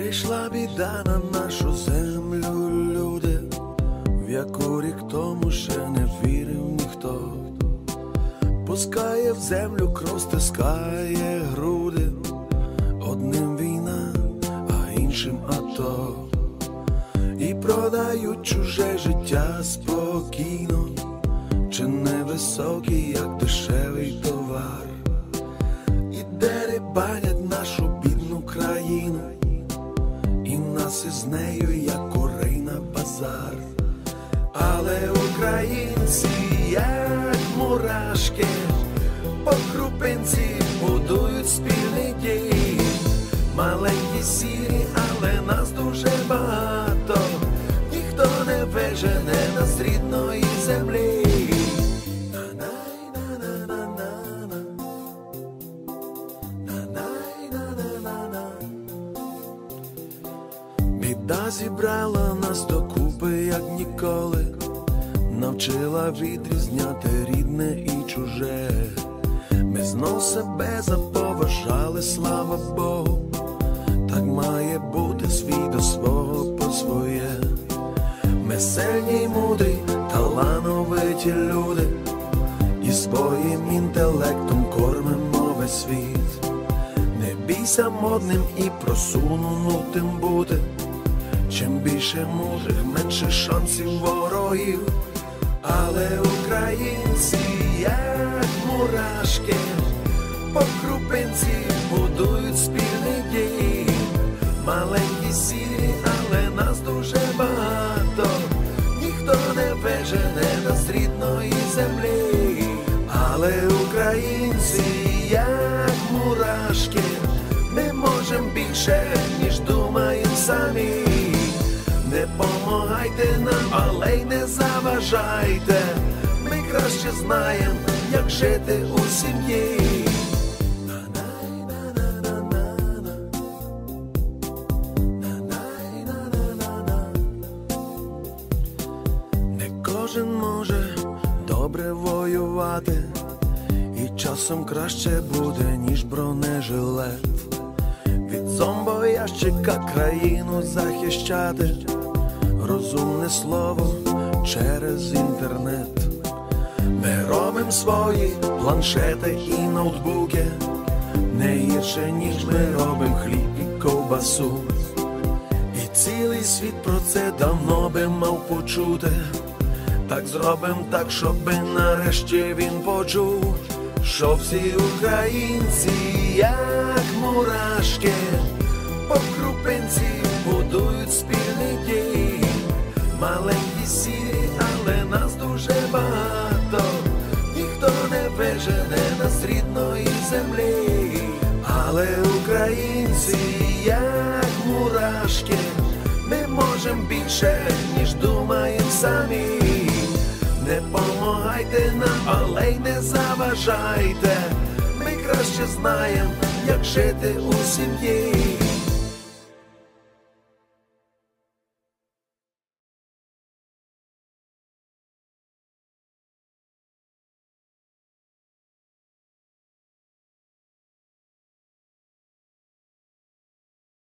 Прийшла біда на нашу землю, люди, в яку рік тому ще не вірив ніхто. Пускає в землю кров, стискає груди, одним війна, а іншим АТО. І продають чуже життя спокійно, чи невисокий, як дешевий товар. І дерибанять нашу бідну країну, і нас із нею, як курей на базар. Але українці, як мурашки, по крупинці будують спільний дім. Маленькі сірі, але нас дуже багато, ніхто не вижене нас з рідної землі. Біда зібрала нас докупи, як ніколи, навчила відрізняти рідне і чуже. Ми знов себе заповажали, слава Богу, так має бути свій до свого по своє. Ми сильні й мудрі, талановиті люди, і своїм інтелектом кормимо весь світ. Не бійся модним і просунутим бути, чим більше мудрих, менше шансів ворогів. Але українці, як мурашки, по крупинці будують спільний дім. Маленькі сірі, але нас дуже багато, ніхто не вижене нас з рідної землі. Але українці, як мурашки, ми можем більше, ніж думаєм самі. Не помагайте нам, але й не заважайте, ми краще знаєм, як жити у сім'ї. Не кожен може добре воювати, і часом краще буде, ніж бронежилет. Від зомбоящика країну захищати, розумне слово через інтернет. Ми робимо свої планшети і ноутбуки, не гірше, ніж ми робимо хліб і ковбасу. І цілий світ про це давно би мав почути. Так зробимо так, щоби нарешті він почув, що всі українці, як мурашки, по крупинці будують спільний дім. Маленькі сірі, але нас дуже багато, ніхто не вижене нас з рідної землі. Але українці, як мурашки, ми можем більше, ніж думаєм самі. Не помагайте нам, але й не заважайте, ми краще знаєм, як жити у сім'ї.